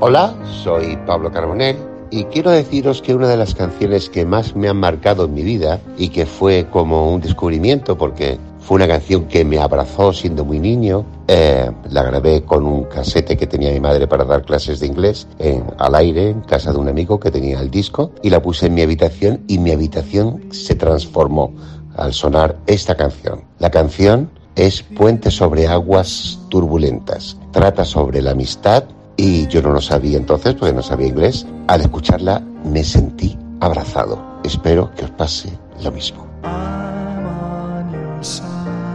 Hola, soy Pablo Carbonell y quiero deciros que una de las canciones que más me han marcado en mi vida y que fue como un descubrimiento porque fue una canción que me abrazó siendo muy niño, la grabé con un casete que tenía mi madre para dar clases de inglés al aire en casa de un amigo que tenía el disco y la puse en mi habitación y mi habitación se transformó al sonar esta canción. La canción es Puente sobre aguas turbulentas, trata sobre la amistad. Y yo no lo sabía entonces, porque no sabía inglés. Al escucharla me sentí abrazado. Espero que os pase lo mismo. I'm on your side.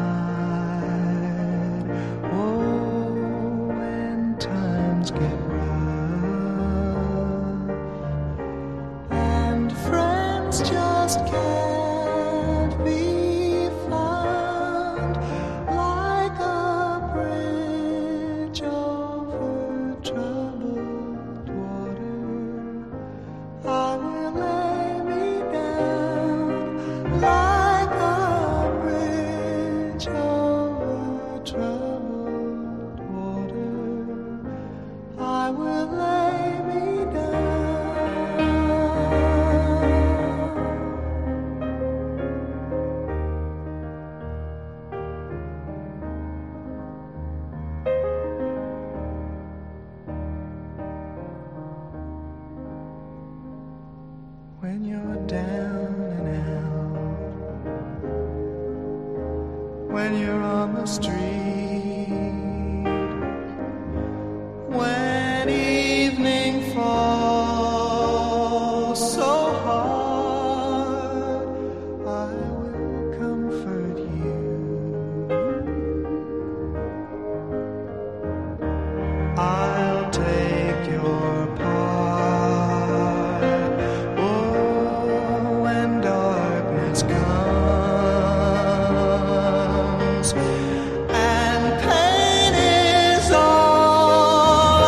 Oh, when times get rough and friends just can't be found like a bridge over troubled water. I will lay me down like a bridge over troubled water. I will lay me down. When you're down and out, when you're on the street, when evening falls so hard, I will comfort you. I'll take your part. Oh, when darkness comes and pain is all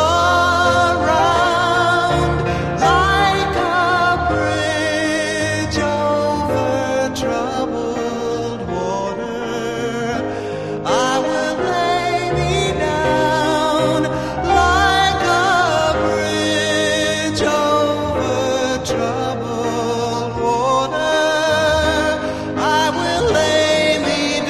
around, like a bridge over troubled water, I will lay me down like a bridge over troubled water. I will lay me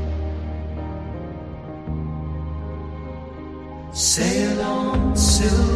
Sail on, silver